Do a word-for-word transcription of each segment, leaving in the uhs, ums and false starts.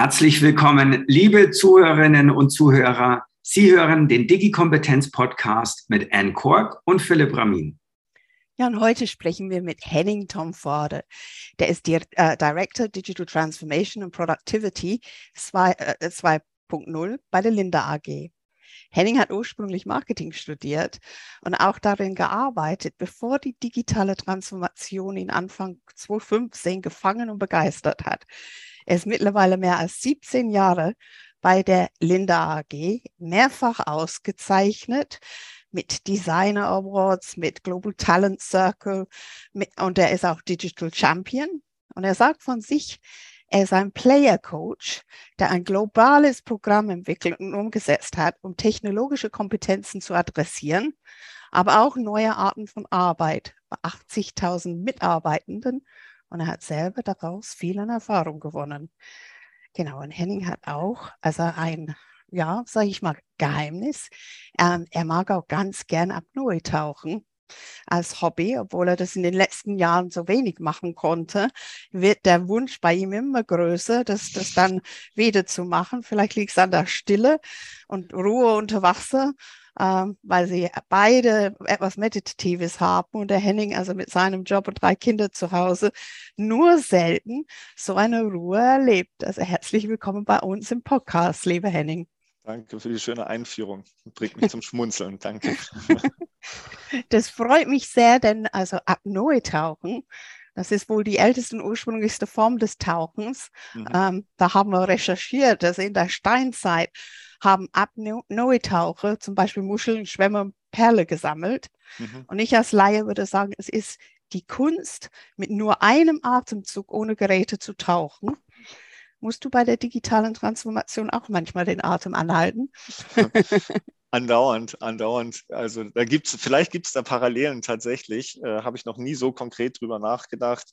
Herzlich willkommen, liebe Zuhörerinnen und Zuhörer. Sie hören den Digi-Kompetenz-Podcast mit Anne Kork und Philipp Ramin. Ja, und heute sprechen wir mit Henning Tomforde. Der ist die, äh, Director Digital Transformation and Productivity zwei Punkt null bei der Linde A G. Henning hat ursprünglich Marketing studiert und auch darin gearbeitet, bevor die digitale Transformation ihn Anfang zwanzig fünfzehn gefangen und begeistert hat. Er ist mittlerweile mehr als siebzehn Jahre bei der Linde A G, mehrfach ausgezeichnet mit Designer Awards, mit Global Talent Circle mit, und er ist auch Digital Champion. Und er sagt von sich, er ist ein Player Coach, der ein globales Programm entwickelt und umgesetzt hat, um technologische Kompetenzen zu adressieren, aber auch neue Arten von Arbeit bei achtzigtausend Mitarbeitenden. Und er hat selber daraus viel Erfahrung gewonnen. Genau, und Henning hat auch, also ein, ja, sage ich mal, Geheimnis. Ähm, er mag auch ganz gern Apnoe tauchen als Hobby, obwohl er das in den letzten Jahren so wenig machen konnte, wird der Wunsch bei ihm immer größer, das, das dann wieder zu machen. Vielleicht liegt es an der Stille und Ruhe unter Wasser, ähm, weil sie beide etwas Meditatives haben und der Henning also mit seinem Job und drei Kindern zu Hause nur selten so eine Ruhe erlebt. Also herzlich willkommen bei uns im Podcast, lieber Henning. Danke für die schöne Einführung. Bringt mich zum Schmunzeln. Danke. Das freut mich sehr, denn also Apnoe-Tauchen, das ist wohl die älteste und ursprünglichste Form des Tauchens. Mhm. Ähm, da haben wir recherchiert, dass in der Steinzeit haben Apnoe-Taucher zum Beispiel Muscheln, Schwämme und Perle gesammelt. Mhm. Und ich als Laie würde sagen, es ist die Kunst, mit nur einem Atemzug ohne Geräte zu tauchen. Musst du bei der digitalen Transformation auch manchmal den Atem anhalten? Andauernd, andauernd. Also da gibt's, vielleicht gibt es da Parallelen tatsächlich. Äh, habe ich noch nie so konkret drüber nachgedacht.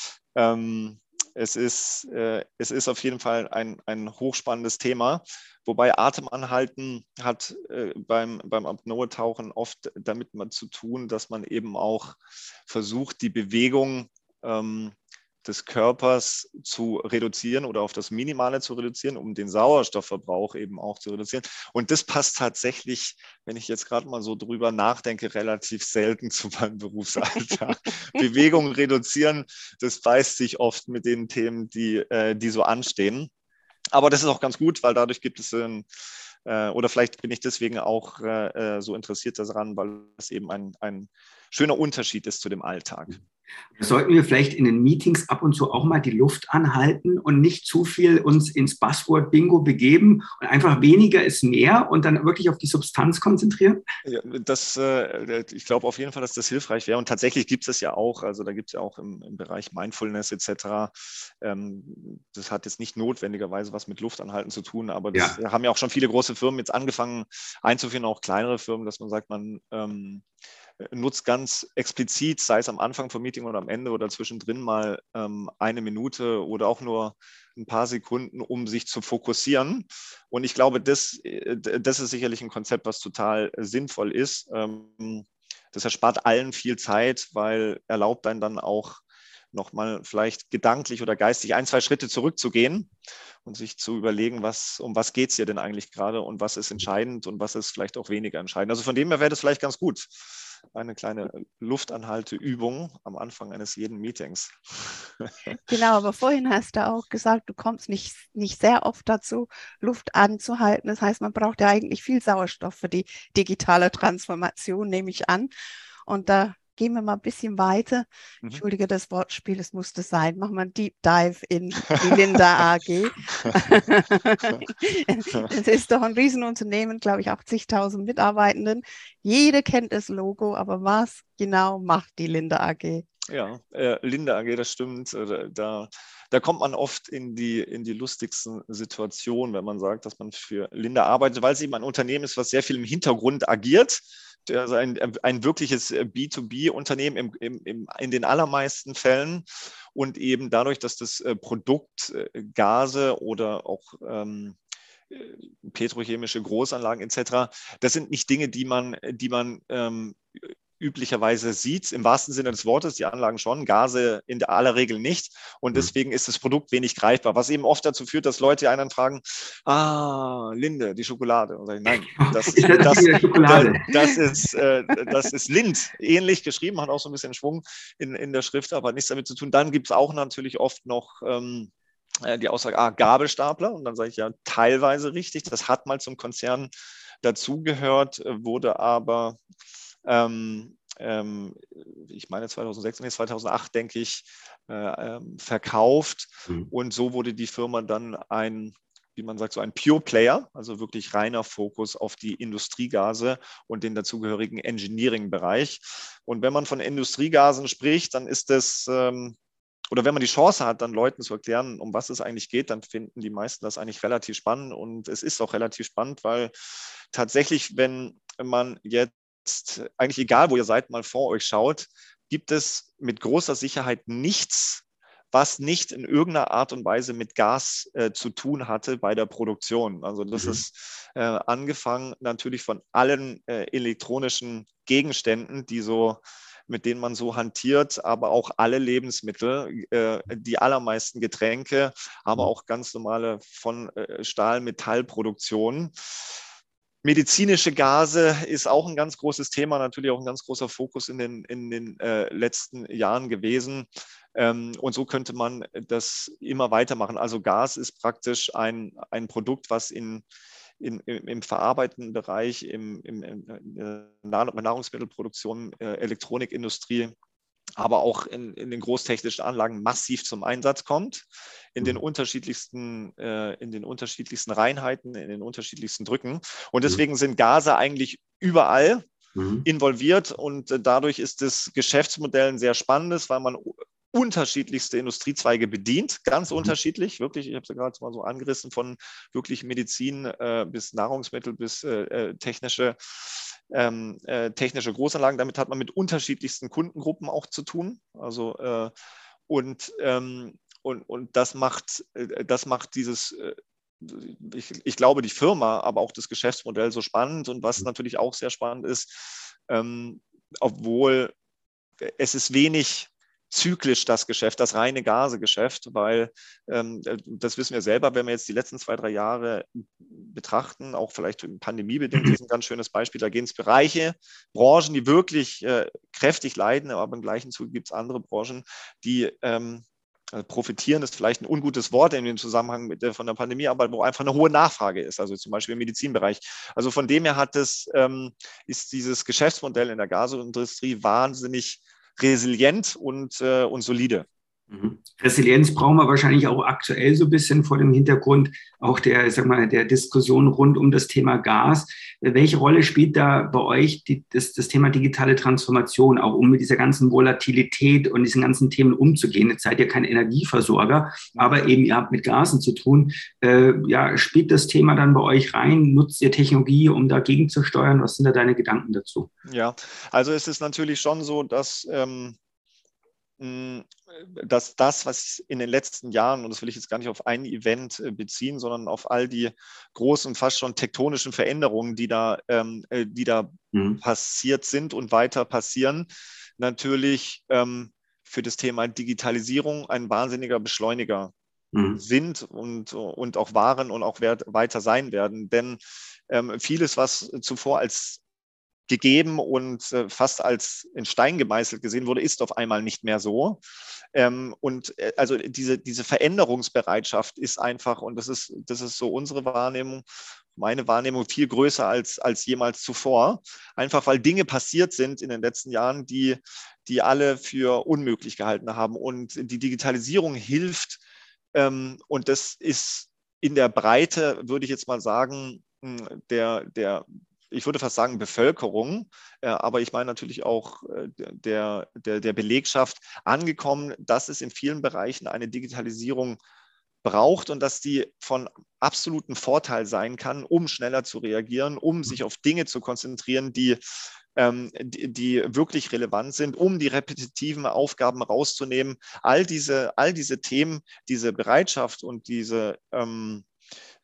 Ähm, es ist, äh, es ist auf jeden Fall ein, ein hochspannendes Thema. Wobei Atemanhalten hat äh, beim, beim Apnoe-Tauchen oft damit mal zu tun, dass man eben auch versucht, die Bewegung ähm, des Körpers zu reduzieren oder auf das Minimale zu reduzieren, um den Sauerstoffverbrauch eben auch zu reduzieren. Und das passt tatsächlich, wenn ich jetzt gerade mal so drüber nachdenke, relativ selten zu meinem Berufsalltag. Bewegung reduzieren, das beißt sich oft mit den Themen, die, äh, die so anstehen. Aber das ist auch ganz gut, weil dadurch gibt es ein, äh, oder vielleicht bin ich deswegen auch äh, so interessiert daran, weil es eben ein, ein schöner Unterschied ist zu dem Alltag. Sollten wir vielleicht in den Meetings ab und zu auch mal die Luft anhalten und nicht zu viel uns ins Buzzword-Bingo begeben und einfach weniger ist mehr und dann wirklich auf die Substanz konzentrieren? Ja, das, äh, ich glaube auf jeden Fall, dass das hilfreich wäre. Und tatsächlich gibt es das ja auch. Also da gibt es ja auch im, im Bereich Mindfulness et cetera. Ähm, das hat jetzt nicht notwendigerweise was mit Luftanhalten zu tun, aber das ja. haben ja auch schon viele große Firmen jetzt angefangen einzuführen, auch kleinere Firmen, dass man sagt, man ähm, nutzt ganz explizit, sei es am Anfang vom Meeting oder am Ende oder zwischendrin mal ähm, eine Minute oder auch nur ein paar Sekunden, um sich zu fokussieren. Und ich glaube, das, das ist sicherlich ein Konzept, was total sinnvoll ist. Ähm, das erspart allen viel Zeit, weil erlaubt einen dann auch nochmal vielleicht gedanklich oder geistig ein, zwei Schritte zurückzugehen und sich zu überlegen, was, um was geht es hier denn eigentlich gerade und was ist entscheidend und was ist vielleicht auch weniger entscheidend. Also von dem her wäre das vielleicht ganz gut. Eine kleine Luftanhalteübung am Anfang eines jeden Meetings. Genau, aber vorhin hast du auch gesagt, du kommst nicht, nicht sehr oft dazu, Luft anzuhalten. Das heißt, man braucht ja eigentlich viel Sauerstoff für die digitale Transformation, nehme ich an. Und da gehen wir mal ein bisschen weiter. Mhm. Entschuldige das Wortspiel, es musste sein. Machen wir einen Deep Dive in die Linde A G. Es ist doch ein Riesenunternehmen, glaube ich, achtzigtausend Mitarbeitenden. Jeder kennt das Logo, aber was genau macht die Linde A G? Ja, äh, Linde A G, das stimmt. Äh, da, da kommt man oft in die, in die lustigsten Situationen, wenn man sagt, dass man für Linde arbeitet, weil es eben ein Unternehmen ist, was sehr viel im Hintergrund agiert. Also ein, ein wirkliches B zwei B-Unternehmen im, im, im, in den allermeisten Fällen und eben dadurch, dass das Produkt Gase oder auch ähm, petrochemische Großanlagen et cetera, das sind nicht Dinge, die man, die man ähm, üblicherweise sieht, im wahrsten Sinne des Wortes, die Anlagen schon, Gase in aller Regel nicht. Und deswegen ist das Produkt wenig greifbar, was eben oft dazu führt, dass Leute einen fragen, ah, Linde, die Schokolade. Und sagen, nein, das, Ist das, das, die Schokolade? das, ist, äh, das ist Lind, ähnlich geschrieben, hat auch so ein bisschen Schwung in, in der Schrift, aber hat nichts damit zu tun. Dann gibt es auch natürlich oft noch ähm, die Aussage, ah, Gabelstapler. Und dann sage ich ja, teilweise richtig. Das hat mal zum Konzern dazugehört, wurde aber Ähm, ähm, ich meine zweitausendsechs, nee, zweitausendacht, denke ich, äh, ähm, verkauft. Mhm. Und so wurde die Firma dann ein, wie man sagt, so ein Pure Player, also wirklich reiner Fokus auf die Industriegase und den dazugehörigen Engineering-Bereich. Und wenn man von Industriegasen spricht, dann ist das, ähm, oder wenn man die Chance hat, dann Leuten zu erklären, um was es eigentlich geht, dann finden die meisten das eigentlich relativ spannend. Und es ist auch relativ spannend, weil tatsächlich, wenn man jetzt eigentlich egal, wo ihr seid, mal vor euch schaut, gibt es mit großer Sicherheit nichts, was nicht in irgendeiner Art und Weise mit Gas äh, zu tun hatte bei der Produktion. Also das mhm. ist äh, angefangen natürlich von allen äh, elektronischen Gegenständen, die so, mit denen man so hantiert, aber auch alle Lebensmittel, äh, die allermeisten Getränke, aber auch ganz normale von äh, Stahl-Metall-Produktionen. Medizinische Gase ist auch ein ganz großes Thema, natürlich auch ein ganz großer Fokus in den, in den äh, letzten Jahren gewesen. Ähm, und so könnte man das immer weitermachen. Also Gas ist praktisch ein, ein Produkt, was in, in, im verarbeitenden Bereich, im, im, in der Nahrungsmittelproduktion, äh, Elektronikindustrie, aber auch in, in den großtechnischen Anlagen massiv zum Einsatz kommt, in den unterschiedlichsten, äh, in den unterschiedlichsten Reinheiten, in den unterschiedlichsten Drücken. Und deswegen sind Gase eigentlich überall mhm. involviert und äh, dadurch ist das Geschäftsmodell ein sehr spannendes, weil man unterschiedlichste Industriezweige bedient, ganz mhm. unterschiedlich, wirklich, ich habe es ja gerade mal so angerissen, von wirklich Medizin äh, bis Nahrungsmittel bis äh, technische Ähm, äh, technische Großanlagen. Damit hat man mit unterschiedlichsten Kundengruppen auch zu tun. Also äh, und, ähm, und, und das macht, äh, das macht dieses, äh, ich, ich glaube, die Firma, aber auch das Geschäftsmodell so spannend. Und was natürlich auch sehr spannend ist, ähm, obwohl es ist wenig zyklisch das Geschäft, das reine Gasegeschäft, weil ähm, das wissen wir selber, wenn wir jetzt die letzten zwei, drei Jahre betrachten, auch vielleicht pandemiebedingt, ist ein ganz schönes Beispiel, da gehen es Bereiche, Branchen, die wirklich äh, kräftig leiden, aber im gleichen Zuge gibt es andere Branchen, die ähm, profitieren, ist vielleicht ein ungutes Wort in dem Zusammenhang mit der, von der Pandemie, aber wo einfach eine hohe Nachfrage ist, also zum Beispiel im Medizinbereich. Also von dem her hat es, ähm, ist dieses Geschäftsmodell in der Gasindustrie wahnsinnig resilient und, äh, und solide. Mhm. Resilienz brauchen wir wahrscheinlich auch aktuell so ein bisschen vor dem Hintergrund auch der, sag mal, der Diskussion rund um das Thema Gas. Welche Rolle spielt da bei euch die, das, das Thema digitale Transformation, auch um mit dieser ganzen Volatilität und diesen ganzen Themen umzugehen? Jetzt seid ihr kein Energieversorger, aber eben ihr habt mit Gasen zu tun. Äh, ja, spielt das Thema dann bei euch rein? Nutzt ihr Technologie, um dagegen zu steuern? Was sind da deine Gedanken dazu? Ja, also es ist natürlich schon so, dass ähm dass das, was in den letzten Jahren, und das will ich jetzt gar nicht auf ein Event beziehen, sondern auf all die großen, fast schon tektonischen Veränderungen, die da, ähm, die da mhm. passiert sind und weiter passieren, natürlich ähm, für das Thema Digitalisierung ein wahnsinniger Beschleuniger mhm. sind und, und auch waren und auch wert, weiter sein werden. Denn ähm, vieles, was zuvor als gegeben und äh, fast als in Stein gemeißelt gesehen wurde, ist auf einmal nicht mehr so. Ähm, und äh, also diese, diese Veränderungsbereitschaft ist einfach, und das ist, das ist so unsere Wahrnehmung, meine Wahrnehmung viel größer als, als jemals zuvor. Einfach weil Dinge passiert sind in den letzten Jahren, die, die alle für unmöglich gehalten haben. Und die Digitalisierung hilft, ähm, und das ist in der Breite, würde ich jetzt mal sagen, der, der ich würde fast sagen Bevölkerung, äh, aber ich meine natürlich auch äh, der, der, der Belegschaft angekommen, dass es in vielen Bereichen eine Digitalisierung braucht und dass die von absolutem Vorteil sein kann, um schneller zu reagieren, um sich auf Dinge zu konzentrieren, die, ähm, die, die wirklich relevant sind, um die repetitiven Aufgaben rauszunehmen. All diese, all diese Themen, diese Bereitschaft und diese ähm,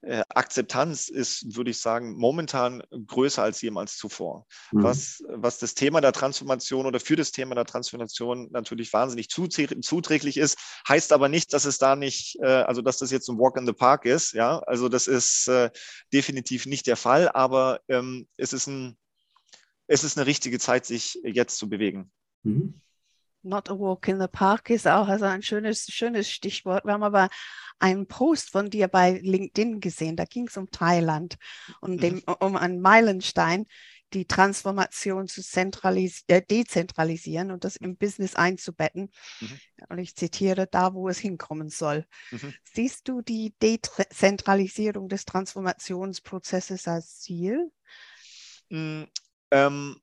Akzeptanz ist, würde ich sagen, momentan größer als jemals zuvor. Mhm. Was, was das Thema der Transformation oder für das Thema der Transformation natürlich wahnsinnig zuträglich ist, heißt aber nicht, dass es da nicht, also dass das jetzt ein Walk in the Park ist. Ja, also das ist äh, definitiv nicht der Fall, aber ähm, es ist ein, es ist eine richtige Zeit, sich jetzt zu bewegen. Mhm. Not a walk in the park ist auch also ein schönes, schönes Stichwort. Wir haben aber einen Post von dir bei LinkedIn gesehen, da ging es um Thailand und dem, um einen Meilenstein, die Transformation zu zentralis äh, dezentralisieren und das im Business einzubetten. Mhm. Und ich zitiere, da wo es hinkommen soll. Mhm. Siehst du die Dezentralisierung des Transformationsprozesses als Ziel? Mhm. Ähm,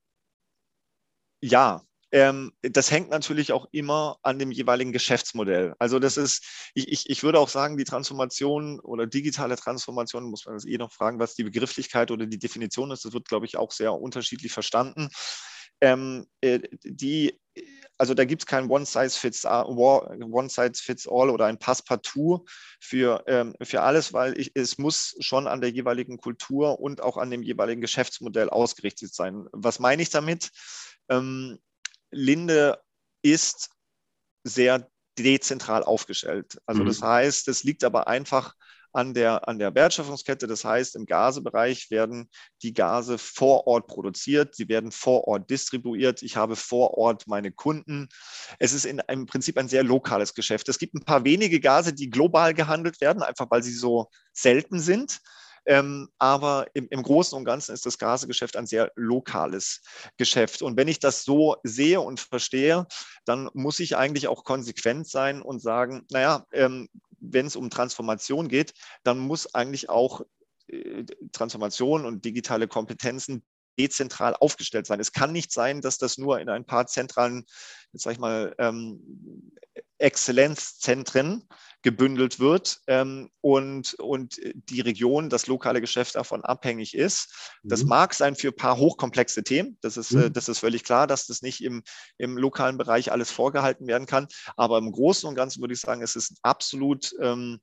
ja. Ähm, das hängt natürlich auch immer an dem jeweiligen Geschäftsmodell. Also das ist, ich, ich, ich würde auch sagen, die Transformation oder digitale Transformation, muss man das eh noch fragen, was die Begrifflichkeit oder die Definition ist, das wird, glaube ich, auch sehr unterschiedlich verstanden. Ähm, äh, die, also da gibt es kein One-Size-Fits-All One Fits All oder ein Passepartout für, ähm, für alles, weil ich, es muss schon an der jeweiligen Kultur und auch an dem jeweiligen Geschäftsmodell ausgerichtet sein. Was meine ich damit? Ähm, Linde ist sehr dezentral aufgestellt. Also das heißt, es liegt aber einfach an der, an der Wertschöpfungskette. Das heißt, im Gasebereich werden die Gase vor Ort produziert, sie werden vor Ort distribuiert. Ich habe vor Ort meine Kunden. Es ist in, im Prinzip ein sehr lokales Geschäft. Es gibt ein paar wenige Gase, die global gehandelt werden, einfach weil sie so selten sind. Ähm, aber im, im Großen und Ganzen ist das Gasegeschäft ein sehr lokales Geschäft. Und wenn ich das so sehe und verstehe, dann muss ich eigentlich auch konsequent sein und sagen, naja, ähm, wenn es um Transformation geht, dann muss eigentlich auch äh, Transformation und digitale Kompetenzen dezentral aufgestellt sein. Es kann nicht sein, dass das nur in ein paar zentralen, jetzt sag ich mal, ähm, Exzellenzzentren gebündelt wird ähm, und, und die Region, das lokale Geschäft davon abhängig ist. Das Mhm. mag sein für ein paar hochkomplexe Themen. Das ist, Mhm. äh, das ist völlig klar, dass das nicht im, im lokalen Bereich alles vorgehalten werden kann. Aber im Großen und Ganzen würde ich sagen, es ist absolut ähm,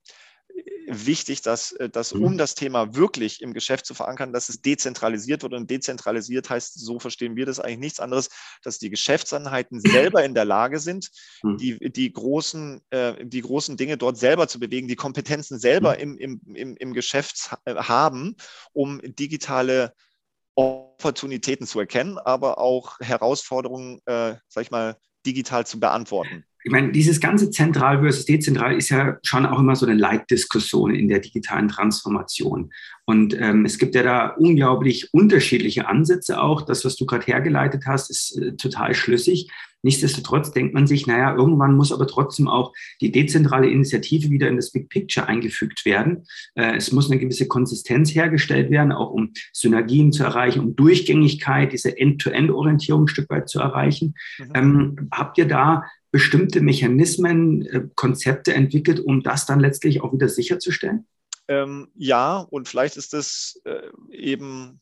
wichtig, dass, dass um das Thema wirklich im Geschäft zu verankern, dass es dezentralisiert wird. Und dezentralisiert heißt, so verstehen wir das eigentlich nichts anderes, dass die Geschäftseinheiten selber in der Lage sind, die, die, großen, äh, die großen Dinge dort selber zu bewegen, die Kompetenzen selber im, im, im, im Geschäft haben, um digitale Opportunitäten zu erkennen, aber auch Herausforderungen, äh, sag ich mal, digital zu beantworten. Ich meine, dieses ganze zentral versus dezentral ist ja schon auch immer so eine Leitdiskussion in der digitalen Transformation. Und ähm, es gibt ja da unglaublich unterschiedliche Ansätze auch. Das, was du gerade hergeleitet hast, ist äh, total schlüssig. Nichtsdestotrotz denkt man sich, naja, irgendwann muss aber trotzdem auch die dezentrale Initiative wieder in das Big Picture eingefügt werden. Äh, es muss eine gewisse Konsistenz hergestellt werden, auch um Synergien zu erreichen, um Durchgängigkeit, diese End-to-End-Orientierung ein Stück weit zu erreichen. Mhm. Ähm, habt ihr da bestimmte Mechanismen, äh, Konzepte entwickelt, um das dann letztlich auch wieder sicherzustellen? Ähm, ja, und vielleicht ist das äh, eben,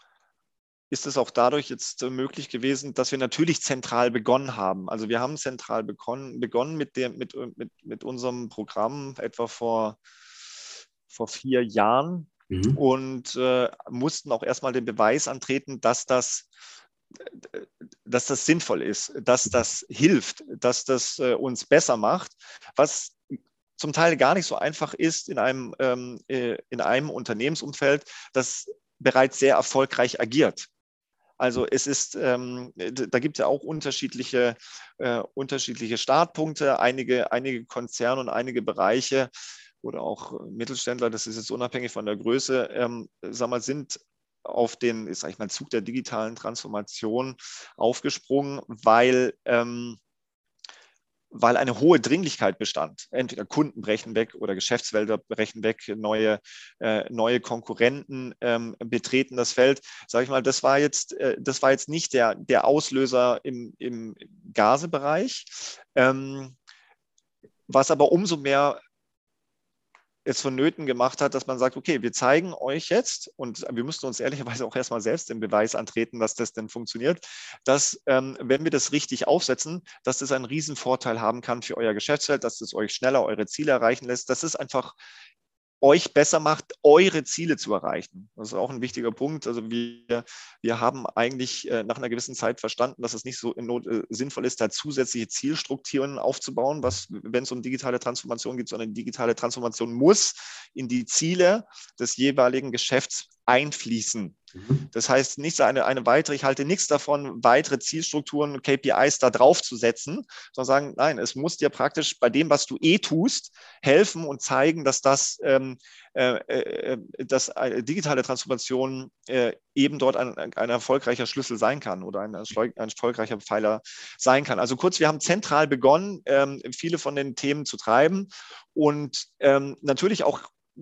ist es auch dadurch jetzt äh, möglich gewesen, dass wir natürlich zentral begonnen haben. Also wir haben zentral begonnen, begonnen mit, dem, mit, mit, mit unserem Programm etwa vor, vor vier Jahren mhm. und äh, mussten auch erstmal den Beweis antreten, dass das dass das sinnvoll ist, dass das hilft, dass das äh, uns besser macht, was zum Teil gar nicht so einfach ist in einem, ähm, äh, in einem Unternehmensumfeld, das bereits sehr erfolgreich agiert. Also es ist, ähm, da gibt es ja auch unterschiedliche, äh, unterschiedliche Startpunkte, einige, einige Konzerne und einige Bereiche oder auch Mittelständler, das ist jetzt unabhängig von der Größe, ähm, sag mal, sind auf den, sag ich mal, Zug der digitalen Transformation aufgesprungen, weil, ähm, weil eine hohe Dringlichkeit bestand. Entweder Kunden brechen weg oder Geschäftsfelder brechen weg, neue, äh, neue Konkurrenten ähm, betreten das Feld. Sag ich mal, das war jetzt, äh, das war jetzt nicht der, der Auslöser im, im Gasebereich, ähm, was aber umso mehr es vonnöten gemacht hat, dass man sagt, okay, wir zeigen euch jetzt, und wir müssen uns ehrlicherweise auch erstmal selbst den Beweis antreten, dass das denn funktioniert, dass, ähm, wenn wir das richtig aufsetzen, dass das einen riesen Vorteil haben kann für euer Geschäftsfeld, dass es euch schneller eure Ziele erreichen lässt. Das ist einfach euch besser macht, eure Ziele zu erreichen. Das ist auch ein wichtiger Punkt. Also wir, wir haben eigentlich äh, nach einer gewissen Zeit verstanden, dass es nicht so in Not, äh, sinnvoll ist, da zusätzliche Zielstrukturen aufzubauen, was, wenn es um digitale Transformation geht, sondern digitale Transformation muss in die Ziele des jeweiligen Geschäfts einfließen. Das heißt, nicht so eine, eine weitere, ich halte nichts davon, weitere Zielstrukturen und K P Is da drauf zu setzen, sondern sagen, nein, es muss dir praktisch bei dem, was du eh tust, helfen und zeigen, dass das, ähm, äh, äh, dass eine digitale Transformation äh, eben dort ein, ein erfolgreicher Schlüssel sein kann oder ein, ein erfolgreicher Pfeiler sein kann. Also kurz, wir haben zentral begonnen, ähm, viele von den Themen zu treiben und ähm, natürlich auch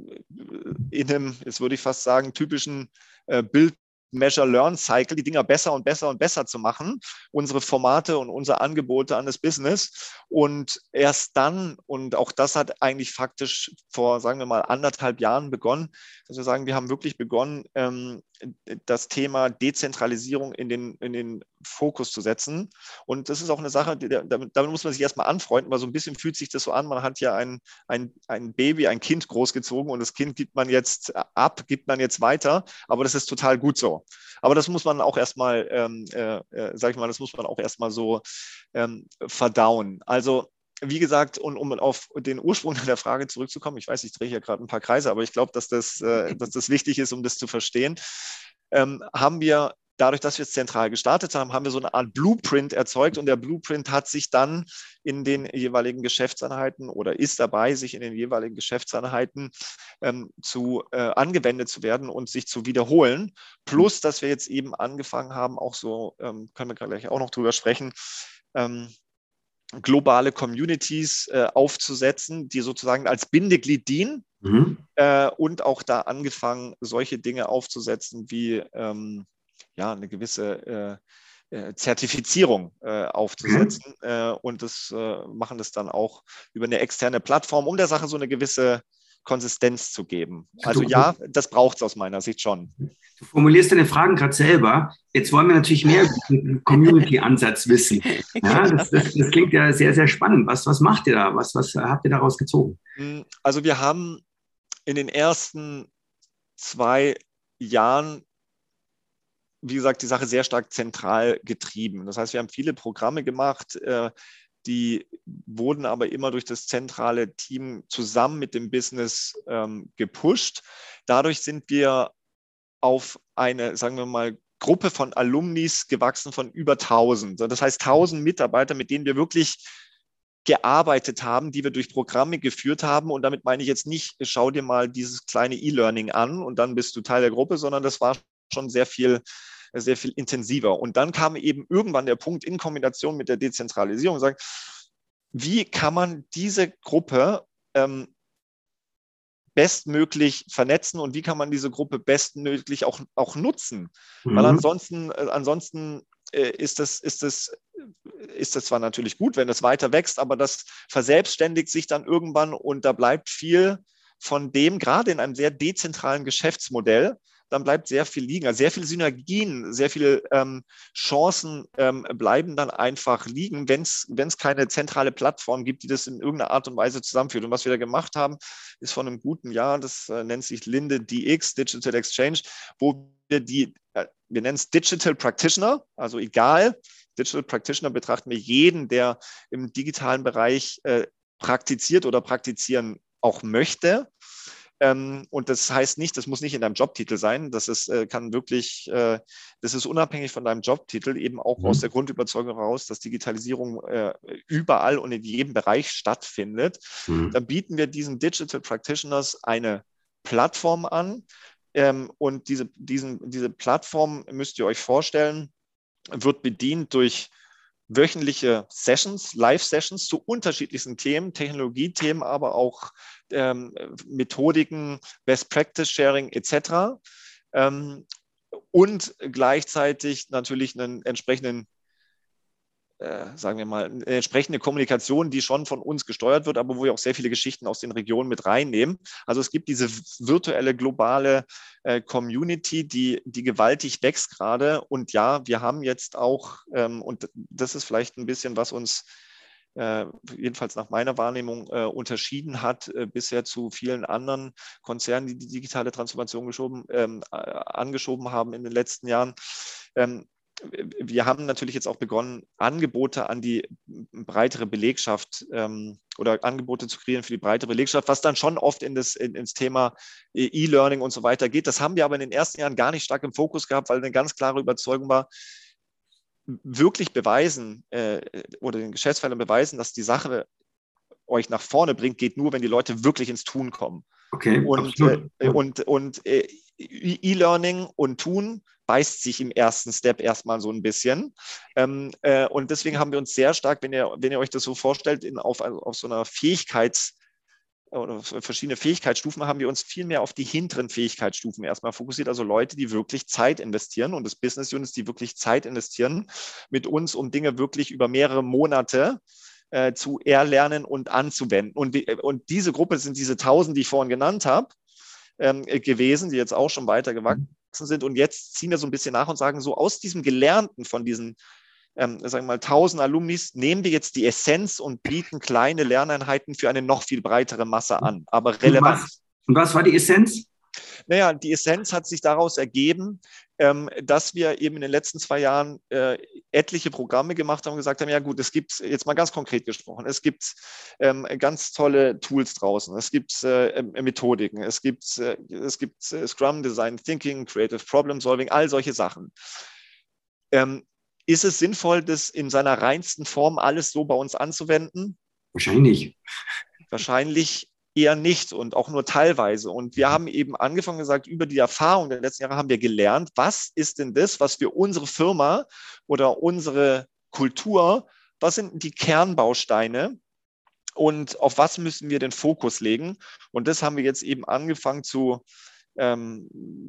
in einem, jetzt würde ich fast sagen, typischen äh, Build, Measure, Learn Cycle, die Dinger besser und besser und besser zu machen, unsere Formate und unsere Angebote an das Business. Und erst dann, und auch das hat eigentlich faktisch vor, sagen wir mal, anderthalb Jahren begonnen, dass wir sagen, wir haben wirklich begonnen, ähm, das Thema Dezentralisierung in den, in den Fokus zu setzen. Und das ist auch eine Sache, die, damit, damit muss man sich erstmal anfreunden, weil so ein bisschen fühlt sich das so an, man hat ja ein, ein, ein Baby, ein Kind großgezogen und das Kind gibt man jetzt ab, gibt man jetzt weiter, aber das ist total gut so. Aber das muss man auch erstmal, ähm, äh, äh, sag ich mal, das muss man auch erstmal so ähm, verdauen. Also wie gesagt, und um auf den Ursprung der Frage zurückzukommen, ich weiß, ich drehe hier gerade ein paar Kreise, aber ich glaube, dass das, äh, dass das wichtig ist, um das zu verstehen, ähm, haben wir dadurch, dass wir es zentral gestartet haben, haben wir so eine Art Blueprint erzeugt und der Blueprint hat sich dann in den jeweiligen Geschäftseinheiten oder ist dabei, sich in den jeweiligen Geschäftseinheiten ähm, zu äh, angewendet zu werden und sich zu wiederholen. Plus, dass wir jetzt eben angefangen haben, auch so, ähm, können wir gleich auch noch drüber sprechen, ähm, globale Communities äh, aufzusetzen, die sozusagen als Bindeglied dienen. Mhm. Äh, und auch da angefangen, solche Dinge aufzusetzen wie ähm, ja, eine gewisse äh, äh, Zertifizierung äh, aufzusetzen. Mhm. Äh, und das äh, machen das dann auch über eine externe Plattform, um der Sache so eine gewisse Konsistenz zu geben. Also ja, das braucht es aus meiner Sicht schon. Du formulierst deine Fragen gerade selber. Jetzt wollen wir natürlich mehr über den Community-Ansatz wissen. Ja, das, das, das klingt ja sehr, sehr spannend. Was, was macht ihr da? Was, was habt ihr daraus gezogen? Also wir haben in den ersten zwei Jahren, wie gesagt, die Sache sehr stark zentral getrieben. Das heißt, wir haben viele Programme gemacht, die wurden aber immer durch das zentrale Team zusammen mit dem Business ähm, gepusht. Dadurch sind wir auf eine, sagen wir mal, Gruppe von Alumnis gewachsen von über tausend. Das heißt, tausend Mitarbeiter, mit denen wir wirklich gearbeitet haben, die wir durch Programme geführt haben. Und damit meine ich jetzt nicht, schau dir mal dieses kleine E-Learning an und dann bist du Teil der Gruppe, sondern das war schon sehr viel, sehr viel intensiver. Und dann kam eben irgendwann der Punkt in Kombination mit der Dezentralisierung, sagen, wie kann man diese Gruppe ähm, bestmöglich vernetzen und wie kann man diese Gruppe bestmöglich auch, auch nutzen? Mhm. Weil ansonsten, äh, ansonsten äh, ist das, ist das ist das zwar natürlich gut, wenn es weiter wächst, aber das verselbstständigt sich dann irgendwann und da bleibt viel von dem, gerade in einem sehr dezentralen Geschäftsmodell, dann bleibt sehr viel liegen. Also sehr viele Synergien, sehr viele ähm, Chancen ähm, bleiben dann einfach liegen, wenn es keine zentrale Plattform gibt, die das in irgendeiner Art und Weise zusammenführt. Und was wir da gemacht haben, ist vor einem guten Jahr, das äh, nennt sich Linde D X, Digital Exchange, wo wir die, äh, wir nennen es Digital Practitioner, also egal, Digital Practitioner betrachten wir jeden, der im digitalen Bereich äh, praktiziert oder praktizieren auch möchte. Ähm, und das heißt nicht, das muss nicht in deinem Jobtitel sein. Das ist, äh, kann wirklich, äh, das ist unabhängig von deinem Jobtitel, eben auch mhm. aus der Grundüberzeugung heraus, dass Digitalisierung äh, überall und in jedem Bereich stattfindet. Mhm. Dann bieten wir diesen Digital Practitioners eine Plattform an. Ähm, und diese, diesen, diese Plattform müsst ihr euch vorstellen, wird bedient durch wöchentliche Sessions, Live-Sessions zu unterschiedlichsten Themen, Technologiethemen, aber auch ähm, Methodiken, Best-Practice-Sharing et cetera. Ähm, und gleichzeitig natürlich einen entsprechenden, äh, sagen wir mal, eine entsprechende Kommunikation, die schon von uns gesteuert wird, aber wo wir auch sehr viele Geschichten aus den Regionen mit reinnehmen. Also es gibt diese virtuelle, globale äh, Community, die, die gewaltig wächst gerade. Und ja, wir haben jetzt auch, ähm, und das ist vielleicht ein bisschen, was uns äh, jedenfalls nach meiner Wahrnehmung äh, unterschieden hat äh, bisher zu vielen anderen Konzernen, die die digitale Transformation geschoben, ähm, äh, angeschoben haben in den letzten Jahren. Ähm, Wir haben natürlich jetzt auch begonnen, Angebote an die breitere Belegschaft ähm, oder Angebote zu kreieren für die breitere Belegschaft, was dann schon oft in das, in, ins Thema E-Learning und so weiter geht. Das haben wir aber in den ersten Jahren gar nicht stark im Fokus gehabt, weil eine ganz klare Überzeugung war, wirklich beweisen äh, oder den Geschäftsfeldern beweisen, dass die Sache euch nach vorne bringt, geht nur, wenn die Leute wirklich ins Tun kommen. Okay, und, äh, und, und äh, E-Learning und Tun beißt sich im ersten Step erstmal so ein bisschen. Ähm, äh, und deswegen haben wir uns sehr stark, wenn ihr, wenn ihr euch das so vorstellt, in, auf, auf so einer Fähigkeits- oder verschiedene Fähigkeitsstufen, haben wir uns viel mehr auf die hinteren Fähigkeitsstufen erstmal fokussiert. Also Leute, die wirklich Zeit investieren und das Business Units, die wirklich Zeit investieren mit uns, um Dinge wirklich über mehrere Monate äh, zu erlernen und anzuwenden. Und, und diese Gruppe sind diese tausend, die ich vorhin genannt habe, ähm, gewesen, die jetzt auch schon weiter gewachsen sind. Und jetzt ziehen wir so ein bisschen nach und sagen, so aus diesem Gelernten von diesen Ähm, sagen wir mal, tausend Alumnis, nehmen wir jetzt die Essenz und bieten kleine Lerneinheiten für eine noch viel breitere Masse an, aber relevant. Und was, und was war die Essenz? Naja, die Essenz hat sich daraus ergeben, ähm, dass wir eben in den letzten zwei Jahren äh, etliche Programme gemacht haben und gesagt haben, ja gut, es gibt, jetzt mal ganz konkret gesprochen, es gibt ähm, ganz tolle Tools draußen, es gibt äh, Methodiken, es gibt, äh, es gibt äh, Scrum, Design Thinking, Creative Problem Solving, all solche Sachen. Ähm, Ist es sinnvoll, das in seiner reinsten Form alles so bei uns anzuwenden? Wahrscheinlich. Wahrscheinlich eher nicht und auch nur teilweise. Und wir haben eben angefangen gesagt, über die Erfahrung der letzten Jahre haben wir gelernt, was ist denn das, was für unsere Firma oder unsere Kultur, was sind die Kernbausteine und auf was müssen wir den Fokus legen? Und das haben wir jetzt eben angefangen zu Ähm,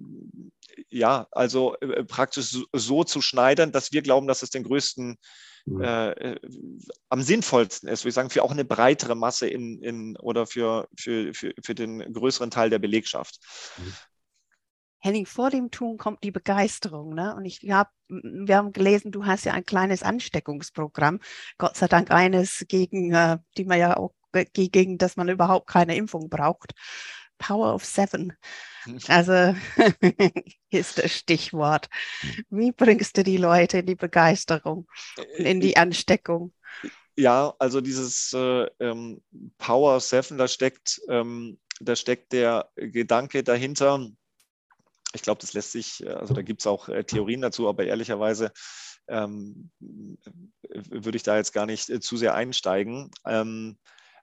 ja, also äh, praktisch so, so zu schneidern, dass wir glauben, dass es den größten, äh, äh, am sinnvollsten ist, würde ich sagen, für auch eine breitere Masse in, in, oder für, für, für, für den größeren Teil der Belegschaft. Henning, vor dem Tun kommt die Begeisterung, ne? Und ich hab, wir haben gelesen, du hast ja ein kleines Ansteckungsprogramm, Gott sei Dank eines, gegen, äh, die man ja auch, gegen das man überhaupt keine Impfung braucht. Power of Seven. Also ist das Stichwort. Wie bringst du die Leute in die Begeisterung und in die Ansteckung? Ja, also dieses äh, ähm, Power of Seven, da steckt, ähm, da steckt der Gedanke dahinter. Ich glaube, das lässt sich, also da gibt es auch äh, Theorien dazu, aber ehrlicherweise ähm, würde ich da jetzt gar nicht äh, zu sehr einsteigen. Ähm,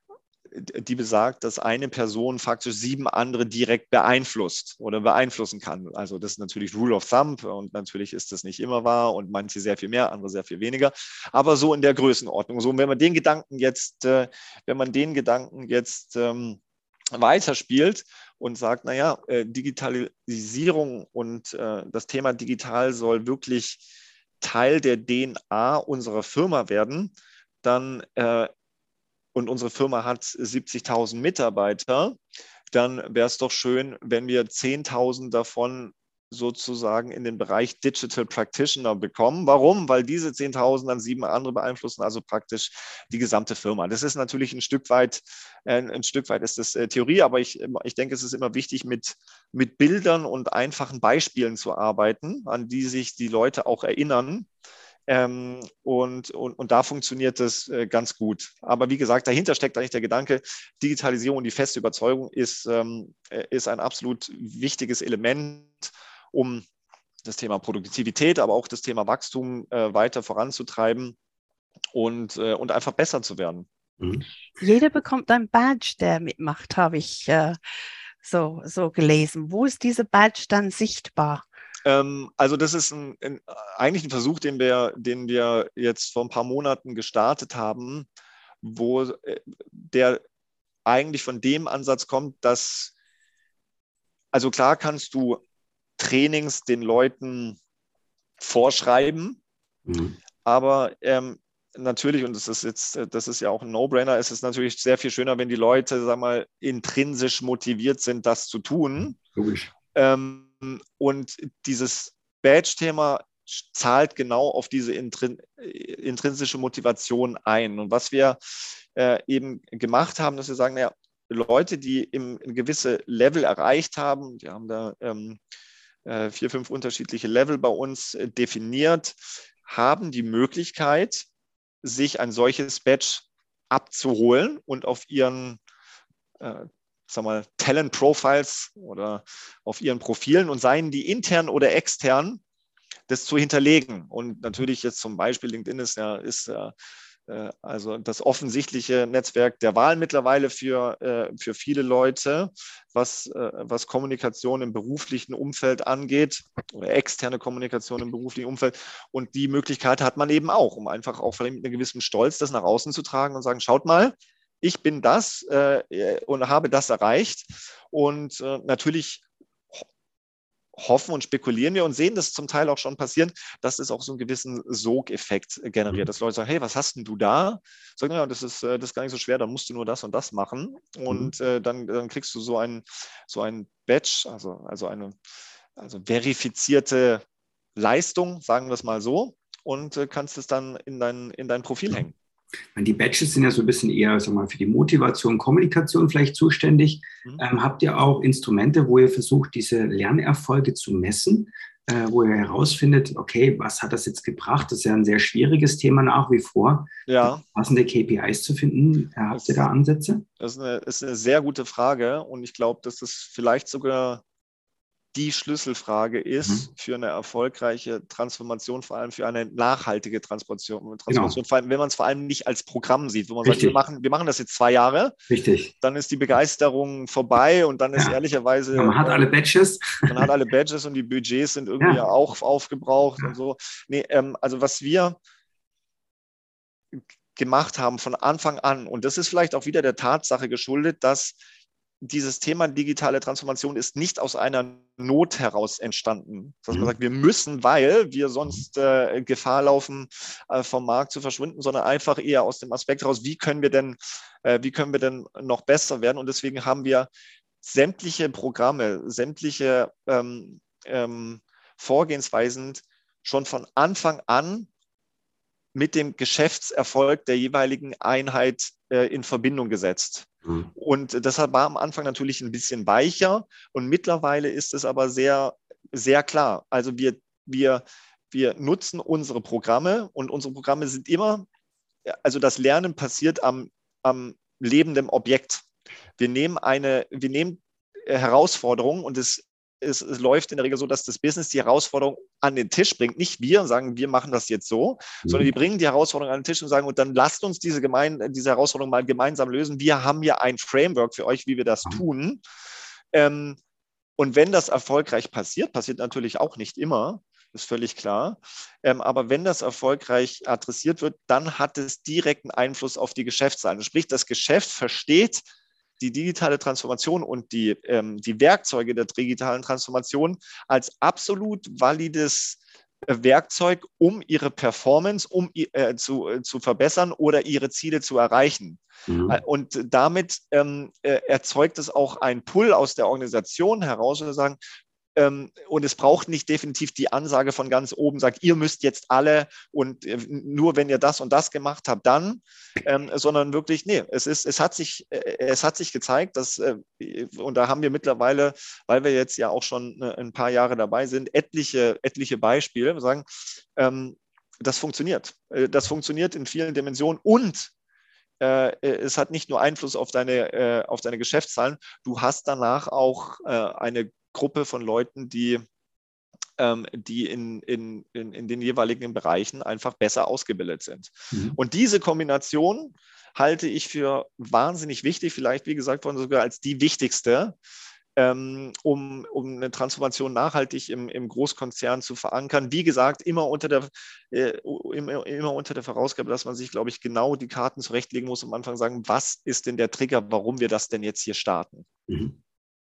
die besagt, dass eine Person faktisch sieben andere direkt beeinflusst oder beeinflussen kann. Also das ist natürlich Rule of Thumb und natürlich ist das nicht immer wahr und manche sehr viel mehr, andere sehr viel weniger, aber so in der Größenordnung. So, wenn man den Gedanken jetzt, äh, wenn man den Gedanken jetzt ähm, weiterspielt und sagt, naja, äh, Digitalisierung und äh, das Thema digital soll wirklich Teil der D N A unserer Firma werden, dann äh, und unsere Firma hat siebzigtausend Mitarbeiter, dann wäre es doch schön, wenn wir zehntausend davon sozusagen in den Bereich Digital Practitioner bekommen. Warum? Weil diese zehntausend dann sieben andere beeinflussen, also praktisch die gesamte Firma. Das ist natürlich ein Stück weit, äh, ein Stück weit ist das äh, Theorie, aber ich, ich denke, es ist immer wichtig, mit, mit Bildern und einfachen Beispielen zu arbeiten, an die sich die Leute auch erinnern. Ähm, und, und, und da funktioniert das äh, ganz gut. Aber wie gesagt, dahinter steckt eigentlich der Gedanke, Digitalisierung und die feste Überzeugung ist, ähm, ist ein absolut wichtiges Element, um das Thema Produktivität, aber auch das Thema Wachstum äh, weiter voranzutreiben und, äh, und einfach besser zu werden. Mhm. Jeder bekommt ein Badge, der mitmacht, habe ich äh, so, so gelesen. Wo ist diese Badge dann sichtbar? Also das ist ein, ein, eigentlich ein Versuch, den wir, den wir jetzt vor ein paar Monaten gestartet haben, wo der eigentlich von dem Ansatz kommt, dass, also klar kannst du Trainings den Leuten vorschreiben, mhm. aber ähm, natürlich, und das ist jetzt, das ist ja auch ein No-Brainer, es ist natürlich sehr viel schöner, wenn die Leute, sag mal, intrinsisch motiviert sind, das zu tun. Logisch. Ähm, und dieses Badge-Thema zahlt genau auf diese intrin intrinsische Motivation ein. Und was wir äh, eben gemacht haben, dass wir sagen, naja, Leute, die im, ein gewisse Level erreicht haben, die haben da ähm, äh, vier, fünf unterschiedliche Level bei uns äh, definiert, haben die Möglichkeit, sich ein solches Badge abzuholen und auf ihren äh, sag mal, Talent-Profiles oder auf ihren Profilen, und seien die intern oder extern, das zu hinterlegen. Und natürlich jetzt zum Beispiel LinkedIn ist ja, ist ja äh, also das offensichtliche Netzwerk der Wahl mittlerweile für, äh, für viele Leute, was, äh, was Kommunikation im beruflichen Umfeld angeht oder externe Kommunikation im beruflichen Umfeld. Und die Möglichkeit hat man eben auch, um einfach auch vielleicht mit einem gewissen Stolz das nach außen zu tragen und sagen, schaut mal, ich bin das äh, und habe das erreicht. Und äh, natürlich hoffen und spekulieren wir und sehen das zum Teil auch schon passieren, dass es auch so einen gewissen Sogeffekt generiert. Dass Leute sagen, hey, was hast denn du da? Sagen, ja, das ist, das ist gar nicht so schwer, dann musst du nur das und das machen. Und äh, dann, dann kriegst du so ein, so ein Badge, also, also eine also verifizierte Leistung, sagen wir es mal so, und äh, kannst es dann in dein, in dein Profil hängen. Die Badges sind ja so ein bisschen eher, sag mal, für die Motivation, Kommunikation vielleicht zuständig. Mhm. Ähm, habt ihr auch Instrumente, wo ihr versucht, diese Lernerfolge zu messen, äh, wo ihr herausfindet, okay, was hat das jetzt gebracht? Das ist ja ein sehr schwieriges Thema nach wie vor. Ja. Passende K P Is zu finden. Äh, habt das, ihr da Ansätze? Das ist eine, ist eine sehr gute Frage, und ich glaube, dass das vielleicht sogar die Schlüsselfrage ist mhm. für eine erfolgreiche Transformation, vor allem für eine nachhaltige Transformation. Transformation genau. Vor allem, wenn man es vor allem nicht als Programm sieht, wo man Richtig. sagt, wir machen, wir machen das jetzt zwei Jahre, Richtig. Dann ist die Begeisterung vorbei und dann ist ja. ehrlicherweise... Ja, man hat alle Badges. Man hat alle Badges und die Budgets sind irgendwie ja. auch aufgebraucht ja. und so. Nee, ähm, also was wir gemacht haben von Anfang an, und das ist vielleicht auch wieder der Tatsache geschuldet, dass dieses Thema digitale Transformation ist nicht aus einer Not heraus entstanden. Dass man sagt, wir müssen, weil wir sonst äh, Gefahr laufen, äh, vom Markt zu verschwinden, sondern einfach eher aus dem Aspekt heraus, wie können wir denn, äh, wie können wir denn noch besser werden? Und deswegen haben wir sämtliche Programme, sämtliche ähm, ähm, Vorgehensweisen schon von Anfang an mit dem Geschäftserfolg der jeweiligen Einheit äh, in Verbindung gesetzt. Mhm. Und deshalb war am Anfang natürlich ein bisschen weicher, und mittlerweile ist es aber sehr, sehr klar. Also wir, wir, wir nutzen unsere Programme, und unsere Programme sind immer, also das Lernen passiert am, am lebenden Objekt. Wir nehmen eine, wir nehmen Herausforderungen, und es Es, es läuft in der Regel so, dass das Business die Herausforderung an den Tisch bringt. Nicht wir sagen, wir machen das jetzt so, mhm. sondern die bringen die Herausforderung an den Tisch und sagen, und dann lasst uns diese, gemein, diese Herausforderung mal gemeinsam lösen. Wir haben ja ein Framework für euch, wie wir das tun. Ähm, und wenn das erfolgreich passiert, passiert natürlich auch nicht immer, ist völlig klar. Ähm, aber wenn das erfolgreich adressiert wird, dann hat es direkten Einfluss auf die Geschäftszahlen. Sprich, das Geschäft versteht die digitale Transformation und die, ähm, die Werkzeuge der digitalen Transformation als absolut valides äh, Werkzeug, um ihre Performance um, äh, zu, äh, zu verbessern oder ihre Ziele zu erreichen. Mhm. Und damit ähm, äh, erzeugt es auch einen Pull aus der Organisation heraus, wo wir sagen, Ähm, und es braucht nicht definitiv die Ansage von ganz oben, sagt, ihr müsst jetzt alle, und äh, nur wenn ihr das und das gemacht habt, dann, ähm, sondern wirklich, nee, es ist, es hat sich, äh, es hat sich gezeigt, dass, äh, und da haben wir mittlerweile, weil wir jetzt ja auch schon äh, ein paar Jahre dabei sind, etliche, etliche Beispiele, wir sagen, ähm, das funktioniert. Äh, das funktioniert in vielen Dimensionen, und äh, es hat nicht nur Einfluss auf deine, äh, auf deine Geschäftszahlen, du hast danach auch äh, eine Gruppe von Leuten, die, ähm, die in, in, in, in den jeweiligen Bereichen einfach besser ausgebildet sind. Mhm. Und diese Kombination halte ich für wahnsinnig wichtig, vielleicht, wie gesagt worden, sogar als die wichtigste, ähm, um, um eine Transformation nachhaltig im, im Großkonzern zu verankern. Wie gesagt, immer unter der, äh, immer, immer unter der Vorausgabe, dass man sich, glaube ich, genau die Karten zurechtlegen muss, am Anfang sagen, was ist denn der Trigger, warum wir das denn jetzt hier starten? Mhm.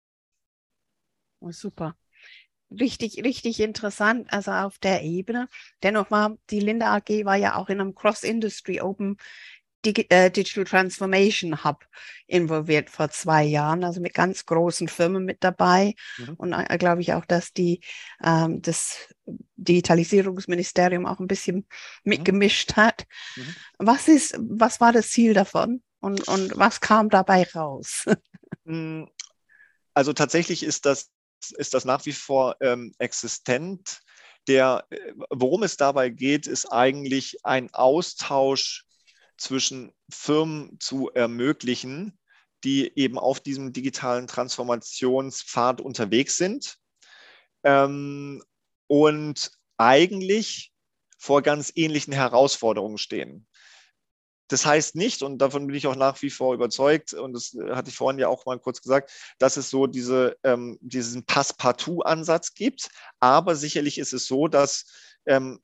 Oh, super. Richtig, richtig interessant, also auf der Ebene. Dennoch war die Linda A G war ja auch in einem Cross-Industry Open Digi äh, Digital Transformation Hub involviert vor zwei Jahren, also mit ganz großen Firmen mit dabei. Mhm. Und äh, glaube ich auch, dass die, ähm, das Digitalisierungsministerium auch ein bisschen mitgemischt mhm. hat. Mhm. Was ist, was war das Ziel davon und, und was kam dabei raus? Also tatsächlich ist das, ist das nach wie vor ähm, existent. Der, worum es dabei geht, ist eigentlich ein Austausch zwischen Firmen zu ermöglichen, die eben auf diesem digitalen Transformationspfad unterwegs sind ähm, und eigentlich vor ganz ähnlichen Herausforderungen stehen. Das heißt nicht, und davon bin ich auch nach wie vor überzeugt, und das hatte ich vorhin ja auch mal kurz gesagt, dass es so diese, ähm, diesen Passepartout-Ansatz gibt. Aber sicherlich ist es so, dass, ähm,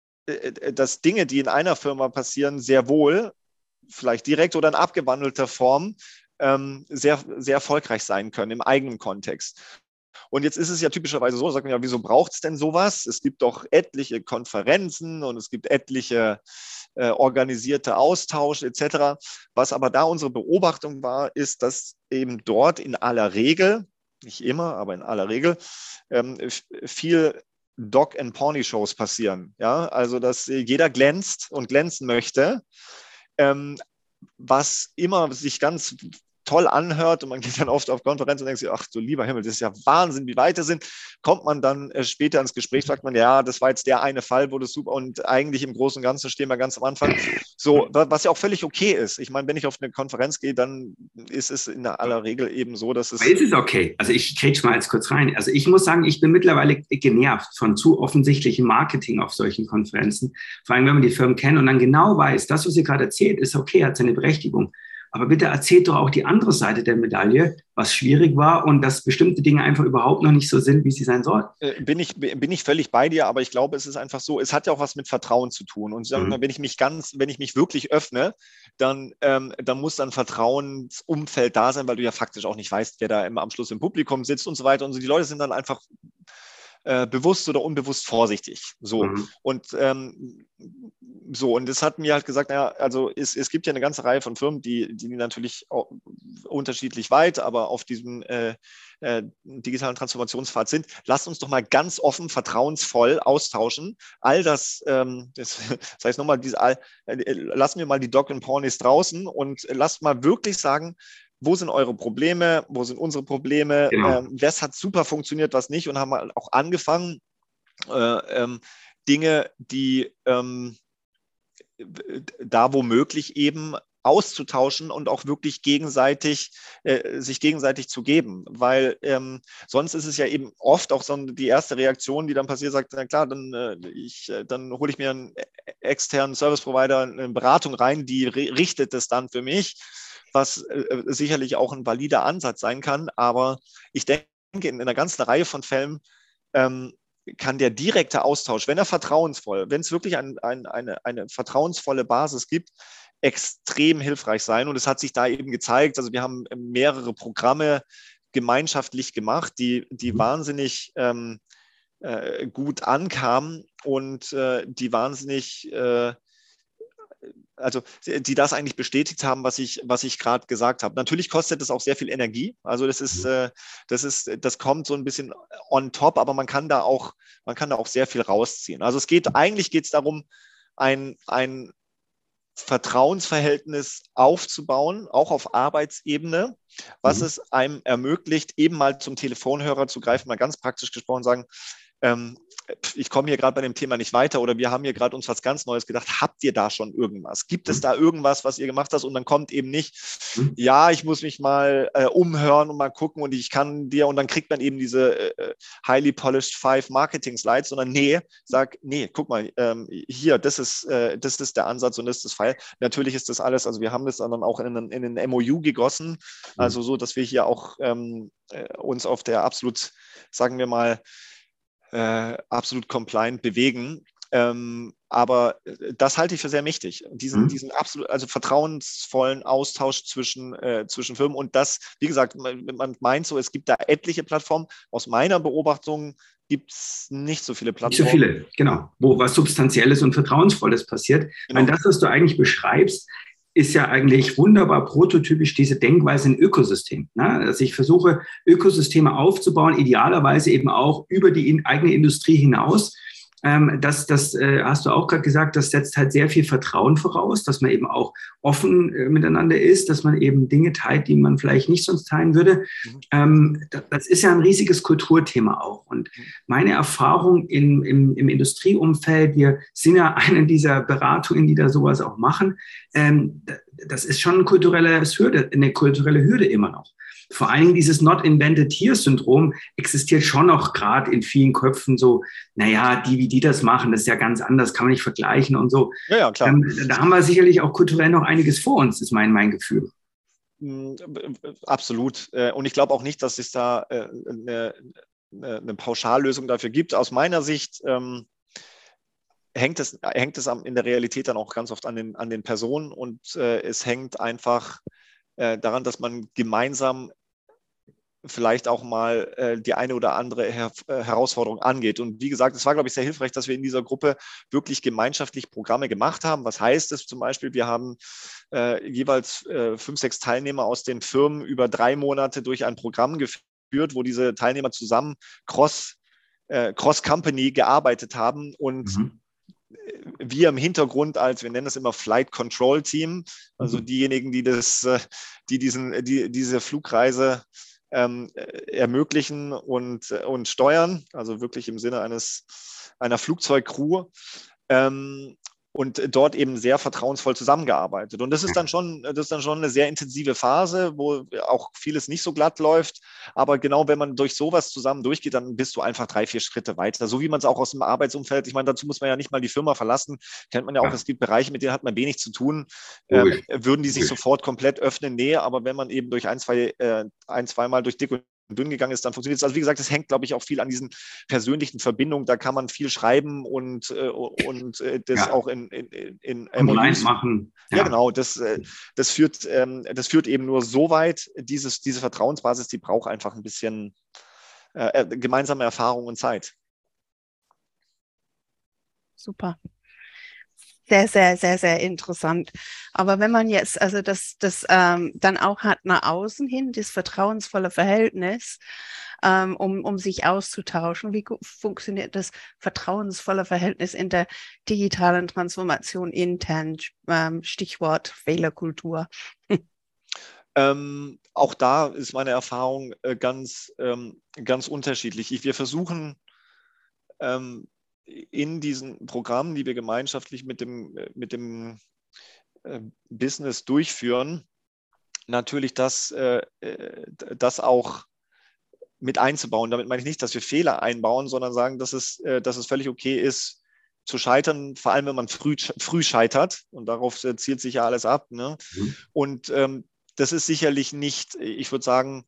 dass Dinge, die in einer Firma passieren, sehr wohl, vielleicht direkt oder in abgewandelter Form, ähm, sehr, sehr erfolgreich sein können im eigenen Kontext. Und jetzt ist es ja typischerweise so, sagt man ja, wieso braucht es denn sowas? Es gibt doch etliche Konferenzen und es gibt etliche äh, organisierte Austausch et cetera. Was aber da unsere Beobachtung war, ist, dass eben dort in aller Regel, nicht immer, aber in aller Regel, ähm, viel Dog- and Pony-Shows passieren. Ja? Also, dass jeder glänzt und glänzen möchte, ähm, was immer sich ganz toll anhört und man geht dann oft auf Konferenzen und denkt sich, ach du lieber Himmel, das ist ja Wahnsinn, wie weit wir sind. Kommt man dann äh, später ins Gespräch, sagt man, ja, das war jetzt der eine Fall, wo das super und eigentlich im Großen und Ganzen stehen wir ganz am Anfang. So, was ja auch völlig okay ist. Ich meine, wenn ich auf eine Konferenz gehe, dann ist es in aller Regel eben so, dass es... Aber ist es okay? Also ich kriege mal jetzt kurz rein. Also ich muss sagen, ich bin mittlerweile genervt von zu offensichtlichem Marketing auf solchen Konferenzen. Vor allem, wenn man die Firmen kennt und dann genau weiß, das, was ihr gerade erzählt, ist okay, hat seine Berechtigung. Aber bitte erzählt doch auch die andere Seite der Medaille, was schwierig war und dass bestimmte Dinge einfach überhaupt noch nicht so sind, wie sie sein sollten. Bin ich, bin ich völlig bei dir, aber ich glaube, es ist einfach so, es hat ja auch was mit Vertrauen zu tun. Und sagen wir, mhm. wenn ich mich ganz, wenn ich mich wirklich öffne, dann, ähm, dann muss dann Vertrauensumfeld da sein, weil du ja faktisch auch nicht weißt, wer da immer am Schluss im Publikum sitzt und so weiter. Und so. Die Leute sind dann einfach äh, bewusst oder unbewusst vorsichtig. So. Mhm. Und ähm, so, und das hat mir halt gesagt, naja, also es, es gibt ja eine ganze Reihe von Firmen, die, die natürlich auch unterschiedlich weit, aber auf diesem äh, äh, digitalen Transformationspfad sind. Lasst uns doch mal ganz offen, vertrauensvoll austauschen. All das, ähm, das, das heißt nochmal, diese, all, äh, lassen wir mal die Dog and Ponies draußen und lasst mal wirklich sagen, wo sind eure Probleme, wo sind unsere Probleme, genau. ähm, was hat super funktioniert, was nicht, und haben auch angefangen, äh, ähm, Dinge, die ähm, da womöglich eben auszutauschen und auch wirklich gegenseitig, äh, sich gegenseitig zu geben, weil ähm, sonst ist es ja eben oft auch so die erste Reaktion, die dann passiert, sagt, na klar, dann, äh, ich, dann hole ich mir einen externen Service-Provider, eine Beratung rein, die richtet es dann für mich, was äh, sicherlich auch ein valider Ansatz sein kann, aber ich denke, in einer ganzen Reihe von Fällen ähm, kann der direkte Austausch, wenn er vertrauensvoll, wenn es wirklich ein, ein, eine, eine vertrauensvolle Basis gibt, extrem hilfreich sein. Und es hat sich da eben gezeigt, also wir haben mehrere Programme gemeinschaftlich gemacht, die, die wahnsinnig ähm, äh, gut ankamen und äh, die wahnsinnig, äh, also die das eigentlich bestätigt haben, was ich, was ich gerade gesagt habe. Natürlich kostet es auch sehr viel Energie. Also das ist, äh, das ist, das kommt so ein bisschen on top, aber man kann da auch, man kann da auch sehr viel rausziehen. Also es geht, eigentlich geht es darum, ein, ein Vertrauensverhältnis aufzubauen, auch auf Arbeitsebene, was mhm. es einem ermöglicht, eben mal zum Telefonhörer zu greifen, mal ganz praktisch gesprochen sagen, ähm, ich komme hier gerade bei dem Thema nicht weiter oder wir haben hier gerade uns was ganz Neues gedacht. Habt ihr da schon irgendwas? Gibt es da irgendwas, was ihr gemacht habt? Und dann kommt eben nicht, ja, ich muss mich mal äh, umhören und mal gucken und ich kann dir, und dann kriegt man eben diese äh, highly polished five Marketing Slides, sondern nee, sag, nee, guck mal, ähm, hier, das ist, äh, das ist der Ansatz und das ist das Pfeil. Natürlich ist das alles, also wir haben das dann auch in einen, in einen M O U gegossen, also so, dass wir hier auch ähm, äh, uns auf der absolut, sagen wir mal, Äh, absolut compliant bewegen. Ähm, aber das halte ich für sehr mächtig. Diesen, mhm. diesen absolut, also vertrauensvollen Austausch zwischen, äh, zwischen Firmen. Und das, wie gesagt, man, man meint so, es gibt da etliche Plattformen. Aus meiner Beobachtung gibt es nicht so viele Plattformen. Nicht so viele, genau. Wo was Substanzielles und Vertrauensvolles passiert. Genau. Ich meine, das, was du eigentlich beschreibst, ist ja eigentlich wunderbar prototypisch diese Denkweise in Ökosystem. Ne? Dass ich versuche, Ökosysteme aufzubauen, idealerweise eben auch über die in, eigene Industrie hinaus. Ähm, das das äh, hast du auch gerade gesagt, das setzt halt sehr viel Vertrauen voraus, dass man eben auch offen äh, miteinander ist, dass man eben Dinge teilt, die man vielleicht nicht sonst teilen würde. Mhm. Ähm, das, das ist ja ein riesiges Kulturthema auch. Und meine Erfahrung in, im, im Industrieumfeld, wir sind ja eine dieser Beratungen, die da sowas auch machen, ähm, das ist schon eine kulturelle Hürde, eine kulturelle Hürde immer noch. Vor allen Dingen dieses Not Invented Here-Syndrom existiert schon noch gerade in vielen Köpfen so, naja, die, wie die das machen, das ist ja ganz anders, kann man nicht vergleichen und so. Ja, ja, klar. Ähm, da haben wir sicherlich auch kulturell noch einiges vor uns, ist mein, mein Gefühl. Absolut. Und ich glaube auch nicht, dass es da eine, eine Pauschallösung dafür gibt. Aus meiner Sicht ähm, hängt es, hängt es in der Realität dann auch ganz oft an den, an den Personen und äh, es hängt einfach äh, daran, dass man gemeinsam vielleicht auch mal äh, die eine oder andere Her äh, Herausforderung angeht. Und wie gesagt, es war, glaube ich, sehr hilfreich, dass wir in dieser Gruppe wirklich gemeinschaftlich Programme gemacht haben. Was heißt es zum Beispiel? Wir haben äh, jeweils äh, fünf, sechs Teilnehmer aus den Firmen über drei Monate durch ein Programm geführt, wo diese Teilnehmer zusammen cross, äh, cross-company gearbeitet haben und mhm. wir im Hintergrund als, wir nennen das immer Flight Control Team, also mhm. diejenigen, die, das, die, diesen, die diese Flugreise ähm, ermöglichen und, und steuern, also wirklich im Sinne eines, einer Flugzeugcrew. Ähm, und dort eben sehr vertrauensvoll zusammengearbeitet. Und das ist dann schon, das ist dann schon eine sehr intensive Phase, wo auch vieles nicht so glatt läuft. Aber genau, wenn man durch sowas zusammen durchgeht, dann bist du einfach drei, vier Schritte weiter. So wie man es auch aus dem Arbeitsumfeld, ich meine, dazu muss man ja nicht mal die Firma verlassen, kennt man ja auch, ja. Es gibt Bereiche, mit denen hat man wenig zu tun. Ähm, würden die sich sofort komplett öffnen? Nee, aber wenn man eben durch ein, zwei, äh, ein, zweimal durch dick und dünn gegangen ist, dann funktioniert es. Also wie gesagt, es hängt, glaube ich, auch viel an diesen persönlichen Verbindungen. Da kann man viel schreiben und, äh, und äh, das ja. auch in, in, in M O Us machen. Ja, ja genau. Das, äh, das, führt, ähm, das führt eben nur so weit. Dieses, diese Vertrauensbasis, die braucht einfach ein bisschen äh, gemeinsame Erfahrung und Zeit. Super. Sehr, sehr, sehr, sehr interessant. Aber wenn man jetzt, also das, das ähm, dann auch hat nach außen hin, das vertrauensvolle Verhältnis, ähm, um, um sich auszutauschen, wie funktioniert das vertrauensvolle Verhältnis in der digitalen Transformation intern, ähm, Stichwort Fehlerkultur? ähm, auch da ist meine Erfahrung äh, ganz, ähm, ganz unterschiedlich. Ich, wir versuchen, ähm, in diesen Programmen, die wir gemeinschaftlich mit dem, mit dem äh, Business durchführen, natürlich das, äh, das auch mit einzubauen. Damit meine ich nicht, dass wir Fehler einbauen, sondern sagen, dass es, äh, dass es völlig okay ist, zu scheitern, vor allem wenn man früh, früh scheitert. Und darauf äh, zielt sich ja alles ab. Ne? Mhm. Und ähm, das ist sicherlich nicht, ich würde sagen,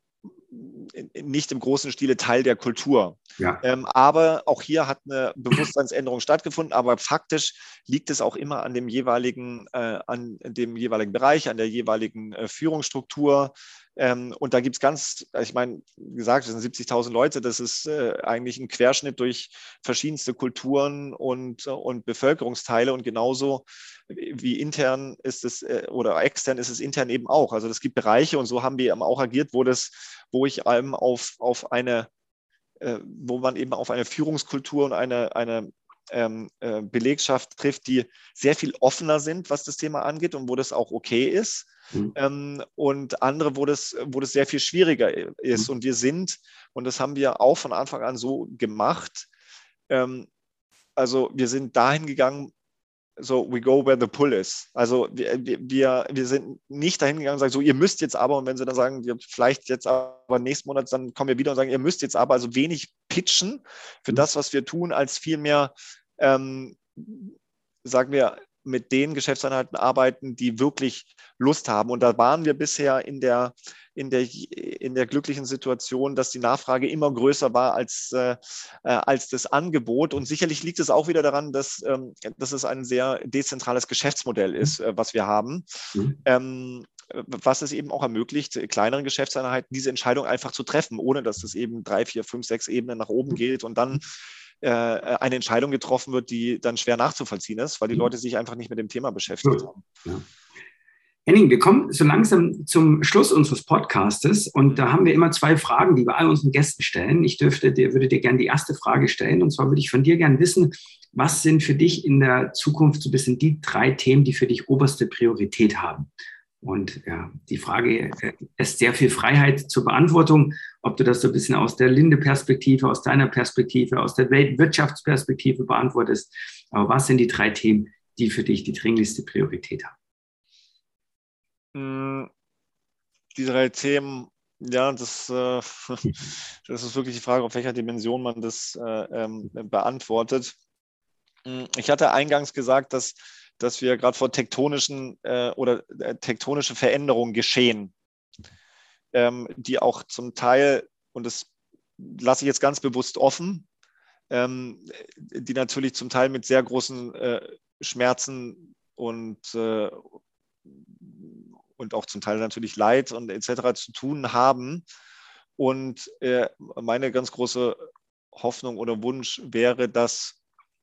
nicht im großen Stile Teil der Kultur. Ja. Ähm, aber auch hier hat eine Bewusstseinsänderung stattgefunden, aber faktisch liegt es auch immer an dem jeweiligen, äh, an dem jeweiligen Bereich, an der jeweiligen äh, Führungsstruktur. Ähm, und da gibt es ganz, ich meine, wie gesagt, es sind siebzigtausend Leute, das ist äh, eigentlich ein Querschnitt durch verschiedenste Kulturen und, und Bevölkerungsteile und genauso wie intern ist es äh, oder extern ist es intern eben auch. Also es gibt Bereiche und so haben wir eben auch agiert, wo das, wo ich einem auf, auf eine, äh, wo man eben auf eine Führungskultur und eine, eine ähm, äh, Belegschaft trifft, die sehr viel offener sind, was das Thema angeht und wo das auch okay ist. Mhm. Ähm, und andere, wo das, wo das sehr viel schwieriger ist. Mhm. Und wir sind, und das haben wir auch von Anfang an so gemacht, ähm, also wir sind dahin gegangen, so, we go where the pull is. Also wir, wir, wir sind nicht dahin gegangen und sagen, so, ihr müsst jetzt aber, und wenn sie dann sagen, wir vielleicht jetzt aber nächsten Monat, dann kommen wir wieder und sagen, ihr müsst jetzt aber, also wenig pitchen für mhm. das, was wir tun, als vielmehr, ähm, sagen wir, mit den Geschäftseinheiten arbeiten, die wirklich Lust haben. Und da waren wir bisher in der, in der, in der glücklichen Situation, dass die Nachfrage immer größer war als, äh, als das Angebot. Und sicherlich liegt es auch wieder daran, dass, ähm, dass es ein sehr dezentrales Geschäftsmodell ist, äh, was wir haben. Mhm. Ähm, was es eben auch ermöglicht, kleineren Geschäftseinheiten diese Entscheidung einfach zu treffen, ohne dass es eben drei, vier, fünf, sechs Ebenen nach oben geht und dann eine Entscheidung getroffen wird, die dann schwer nachzuvollziehen ist, weil die Leute sich einfach nicht mit dem Thema beschäftigt haben. Ja. Henning, wir kommen so langsam zum Schluss unseres Podcastes und da haben wir immer zwei Fragen, die wir all unseren Gästen stellen. Ich dürfte dir, würde dir gerne die erste Frage stellen und zwar würde ich von dir gerne wissen, was sind für dich in der Zukunft so ein bisschen die drei Themen, die für dich oberste Priorität haben? Und ja, die Frage ist sehr viel Freiheit zur Beantwortung, ob du das so ein bisschen aus der Linde-Perspektive, aus deiner Perspektive, aus der Weltwirtschaftsperspektive beantwortest. Aber was sind die drei Themen, die für dich die dringlichste Priorität haben? Die drei Themen, ja, das, äh, das ist wirklich die Frage, auf welcher Dimension man das äh, ähm, beantwortet. Ich hatte eingangs gesagt, dass, dass wir gerade vor tektonischen äh, oder äh, tektonische Veränderungen geschehen, ähm, die auch zum Teil, und das lasse ich jetzt ganz bewusst offen, ähm, die natürlich zum Teil mit sehr großen äh, Schmerzen und äh, und auch zum Teil natürlich Leid und et cetera zu tun haben. Und äh, meine ganz große Hoffnung oder Wunsch wäre, dass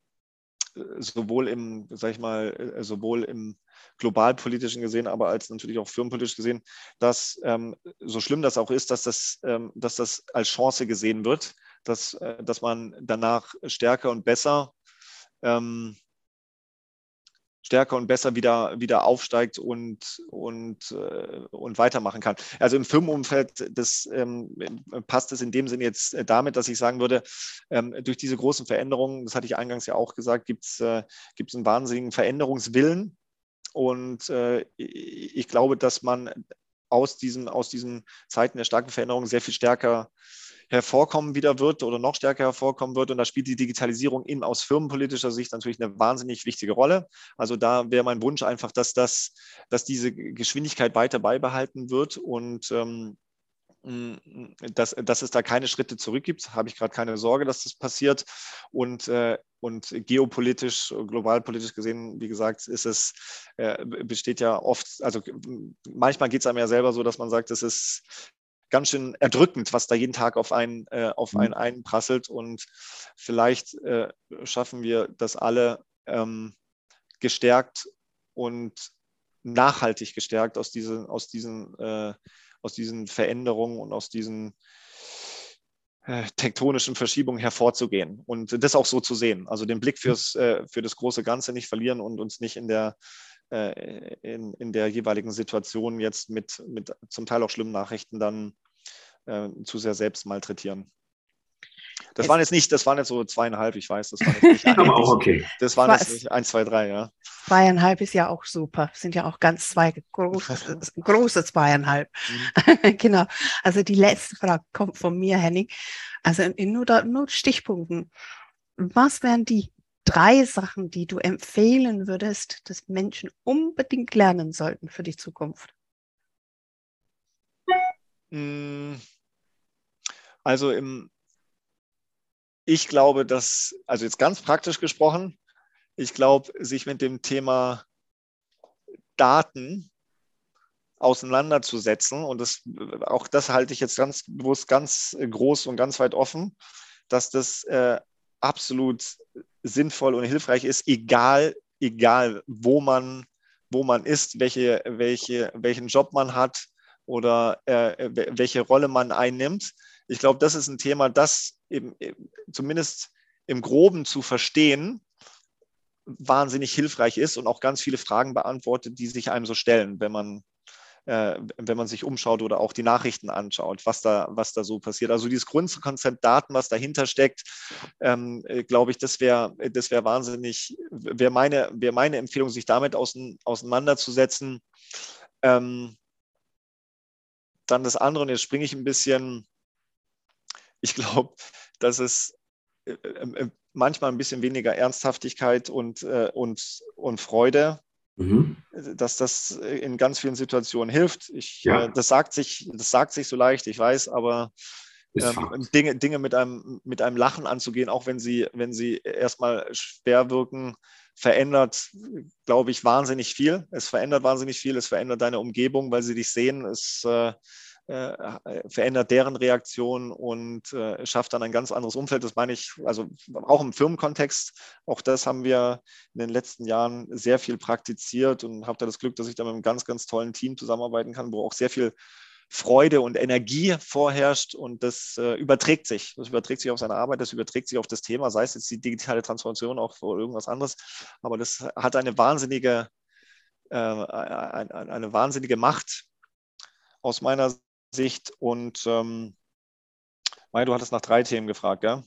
sowohl im, sag ich mal, sowohl im globalpolitischen gesehen, aber als natürlich auch firmenpolitisch gesehen, dass ähm, so schlimm das auch ist, dass das, ähm, dass das als Chance gesehen wird, dass, äh, dass man danach stärker und besser ähm, stärker und besser wieder, wieder aufsteigt und, und, äh, und weitermachen kann. Also im Firmenumfeld das, ähm, passt es in dem Sinne jetzt damit, dass ich sagen würde, ähm, durch diese großen Veränderungen, das hatte ich eingangs ja auch gesagt, gibt es äh, gibt's einen wahnsinnigen Veränderungswillen. Und äh, ich glaube, dass man aus diesen, aus diesen Zeiten der starken Veränderung sehr viel stärker hervorkommen wieder wird oder noch stärker hervorkommen wird. Und da spielt die Digitalisierung in, aus firmenpolitischer Sicht natürlich eine wahnsinnig wichtige Rolle. Also da wäre mein Wunsch einfach, dass, das, dass diese Geschwindigkeit weiter beibehalten wird und ähm, dass, dass es da keine Schritte zurück gibt. Habe ich gerade keine Sorge, dass das passiert. Und, äh, und geopolitisch, globalpolitisch gesehen, wie gesagt, ist es, äh, besteht ja oft, also manchmal geht es einem ja selber so, dass man sagt, es ist ganz schön erdrückend, was da jeden Tag auf einen, äh, auf einen einprasselt. Und vielleicht äh, schaffen wir das alle ähm, gestärkt und nachhaltig gestärkt aus diesen, aus diesen, äh, aus diesen Veränderungen und aus diesen äh, tektonischen Verschiebungen hervorzugehen und das auch so zu sehen. Also den Blick fürs, äh, für das große Ganze nicht verlieren und uns nicht in der In, in der jeweiligen Situation jetzt mit, mit zum Teil auch schlimmen Nachrichten dann äh, zu sehr selbst malträtieren. Das waren jetzt nicht, das waren jetzt so zweieinhalb, ich weiß, das waren jetzt nicht aber auch okay. Das waren jetzt nicht eins, zwei, drei, ja. Zweieinhalb ist ja auch super. Sind ja auch ganz zwei große, große zweieinhalb. Mhm. Genau. Also die letzte Frage kommt von mir, Henning. Also in nur, nur Stichpunkten. Was wären die drei Sachen, die du empfehlen würdest, dass Menschen unbedingt lernen sollten für die Zukunft? Also im, ich glaube, dass, also jetzt ganz praktisch gesprochen, ich glaube, sich mit dem Thema Daten auseinanderzusetzen, und das, auch das halte ich jetzt ganz bewusst ganz groß und ganz weit offen, dass das äh, absolut sinnvoll und hilfreich ist, egal, egal wo man, wo man ist, welche, welche, welchen Job man hat oder äh, welche Rolle man einnimmt. Ich glaube, das ist ein Thema, das eben, eben zumindest im Groben zu verstehen, wahnsinnig hilfreich ist und auch ganz viele Fragen beantwortet, die sich einem so stellen, wenn man Äh, wenn man sich umschaut oder auch die Nachrichten anschaut, was da, was da so passiert. Also dieses Grundkonzept Daten, was dahinter steckt, ähm, äh, glaube ich, das wäre das wär wahnsinnig, wäre meine, wär meine Empfehlung, sich damit ausein, auseinanderzusetzen. Ähm, dann das andere, und jetzt springe ich ein bisschen, ich glaube, dass es äh, äh, manchmal ein bisschen weniger Ernsthaftigkeit und, äh, und, und Freude, Mhm. dass das in ganz vielen Situationen hilft. Ich, ja. äh, das, sagt sich, das sagt sich so leicht, ich weiß, aber ähm, Dinge, Dinge mit, einem, mit einem Lachen anzugehen, auch wenn sie, wenn sie erstmal schwer wirken, verändert, glaube ich, wahnsinnig viel. Es verändert wahnsinnig viel, es verändert deine Umgebung, weil sie dich sehen. Es, äh, äh, verändert deren Reaktion und äh, schafft dann ein ganz anderes Umfeld. Das meine ich, also auch im Firmenkontext. Auch das haben wir in den letzten Jahren sehr viel praktiziert und habe da das Glück, dass ich da mit einem ganz, ganz tollen Team zusammenarbeiten kann, wo auch sehr viel Freude und Energie vorherrscht und das äh, überträgt sich. Das überträgt sich auf seine Arbeit, das überträgt sich auf das Thema, sei es jetzt die digitale Transformation auch oder irgendwas anderes. Aber das hat eine wahnsinnige, äh, eine, eine wahnsinnige Macht aus meiner Sicht. Und ähm, Mai, du hattest nach drei Themen gefragt, gell?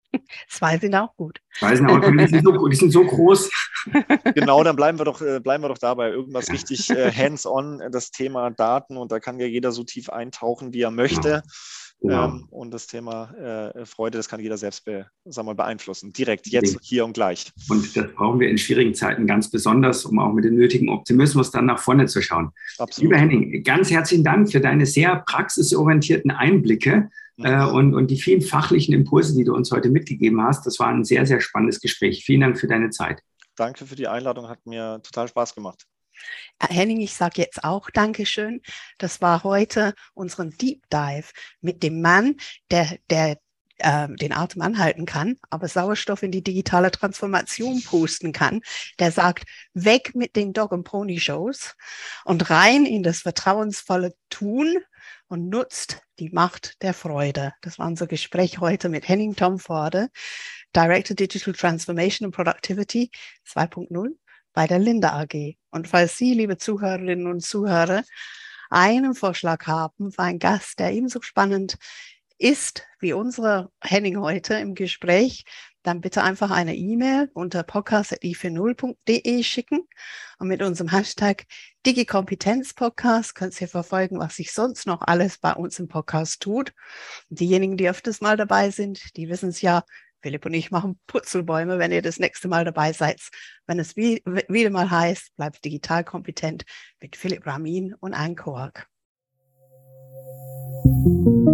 Zwei sind auch gut. Zwei sind auch gut, die sind so, die sind so groß. Genau, dann bleiben wir doch, äh, bleiben wir doch dabei. Irgendwas richtig äh, hands-on, das Thema Daten, und da kann ja jeder so tief eintauchen, wie er möchte. Genau. Ähm, und das Thema äh, Freude, das kann jeder selbst be, sagen wir, beeinflussen. Direkt, jetzt, hier und gleich. Und das brauchen wir in schwierigen Zeiten ganz besonders, um auch mit dem nötigen Optimismus dann nach vorne zu schauen. Absolut. Lieber Henning, ganz herzlichen Dank für deine sehr praxisorientierten Einblicke. Mhm. Und, und die vielen fachlichen Impulse, die du uns heute mitgegeben hast. Das war ein sehr, sehr spannendes Gespräch. Vielen Dank für deine Zeit. Danke für die Einladung, hat mir total Spaß gemacht. Henning, ich sage jetzt auch Dankeschön. Das war heute unseren Deep Dive mit dem Mann, der, der äh, den Atem anhalten kann, aber Sauerstoff in die digitale Transformation pusten kann. Der sagt, weg mit den Dog- und Pony-Shows und rein in das vertrauensvolle Tun und nutzt die Macht der Freude. Das war unser Gespräch heute mit Henning Tom Voorde, Director Digital Transformation and Productivity zwei Punkt null bei der Linde A G. Und falls Sie, liebe Zuhörerinnen und Zuhörer, einen Vorschlag haben für einen Gast, der ebenso spannend ist wie unsere Henning heute im Gespräch, dann bitte einfach eine E-Mail unter podcast at i vier null punkt de schicken und mit unserem Hashtag DigiKompetenzPodcast könnt ihr verfolgen, was sich sonst noch alles bei uns im Podcast tut. Und diejenigen, die öfters mal dabei sind, die wissen es ja, Philipp und ich machen Putzelbäume, wenn ihr das nächste Mal dabei seid. Wenn es wie, wieder mal heißt, bleibt digital kompetent mit Philipp Ramin und Anne Koak.